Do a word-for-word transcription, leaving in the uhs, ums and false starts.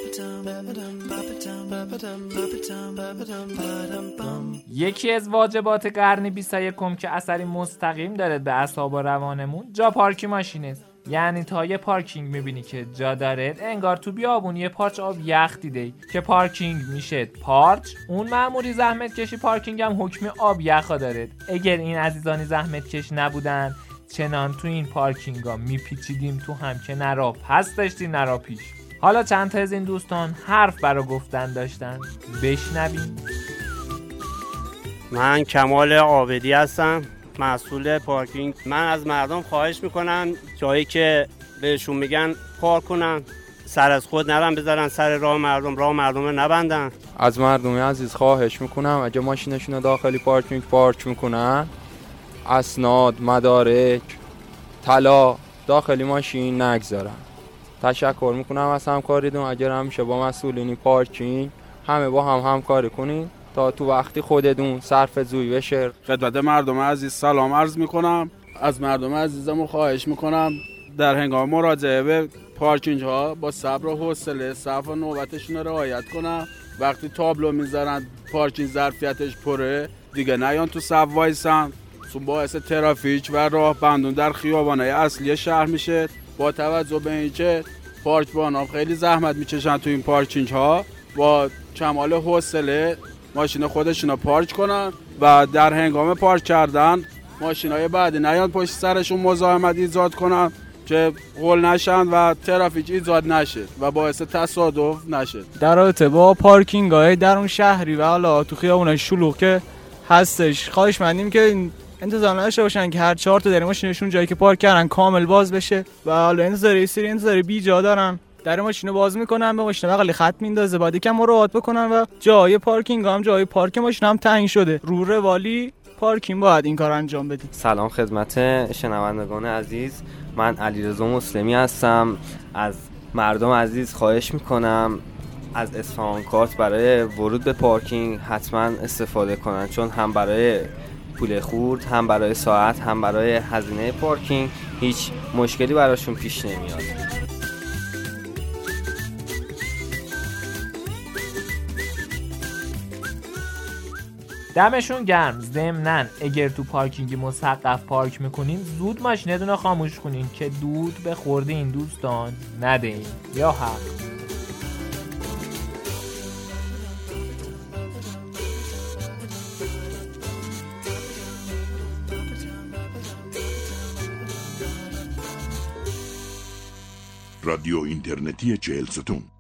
یکی از واجبات قرن بیست و یکم که اثری مستقیم داره به اعصاب و روانمون جا پارکی ماشین است. یعنی تا یه پارکینگ میبینی که جا داره، انگار تو بیابون یه پارچ آب یخ دیده که پارکینگ میشه پارچ. اون مأموری زحمت کشی پارکینگ هم حکم آب یخا داره. اگر این عزیزانی زحمت کش نبودن چنان تو این پارکینگ ها میپیچیدیم تو هم که نرا پس داشتیم نرا پیش. حالا چند تا از این دوستان حرف برا گفتن داشتن، بشنویم. من کمال عابدی هستم، مسئول پارکینگ. من از مردم خواهش میکنم جایی که بهشون میگن پارک کنن سر از خود نرن بذارن سر راه مردم، راه مردم رو نبندن. از مردم عزیز خواهش میکنم اگه ماشینشون رو داخلی پارکینگ پارک میکنن، اسناد، مدارک، طلا داخلی ماشین نگذارن. تشکر میکنم از همکاریتون. اگر همیشه با مسئولین پارکینگ همه با هم همکاری کنین تا تو وقتی خودتون صرف زوی بشه. خدمت مردم عزیز سلام عرض میکنم. از مردم عزیزم خواهش میکنم در هنگام مراجعه به پارکینگ ها با صبر و حوصله صف و نوبتشون رو رعایت کنن. وقتی تابلو میذارن پارکینگ ظرفیتش پره دیگه نیان تو صف وایسن، چون باعث ترافیک و راه بندون در خیابان‌های اصلی شهر میشه. با توجه به اینکه پارکبان‌ها خیلی زحمت میکشن تو این پارکینگ ها، با کمال حوصله ماشین خودشون رو پارک کنن و در هنگام پارک کردن ماشین‌های بعدی نیان پشت سرشون مزاحمت ایجاد کنن که غل نشن و ترافیک ایجاد نشه و باعث تصادف نشه. در رابطه با پارکینگ‌های درون شهری و حالا تو خیابون‌های شلوغ که هستش، خواهش می‌کنیم که انتظار نداشته باشن که هر چهار تا در ماشینشون جایی که پارک کردن کامل باز بشه و حالا انتظار سری انتظار بی جا دارن، در ماشینو باز میکنن، به ماشین بغل خط میندازه، بعد یکم مراعات بکنن و جای پارکینگ هم جای پارک ماشین هم تعیین شده. رو روالی پارکینگ باید این کار انجام بدید. سلام خدمت شنوندگان عزیز، من علیرضا مسلمی هستم. از مردم عزیز خواهش میکنم از اصفهان کارت برای ورود به پارکینگ حتما استفاده کنن، چون هم برای پول خورد، هم برای ساعت، هم برای هزینه پارکینگ هیچ مشکلی براشون پیش نمیاد. دمشون گرم. ضمناً اگر تو پارکینگی مسقف پارک میکنین زود ماشینتون رو خاموش کنین که دود به خورد این دوستان ندهین. یا حق. رادیو اینترنتی چهل ستون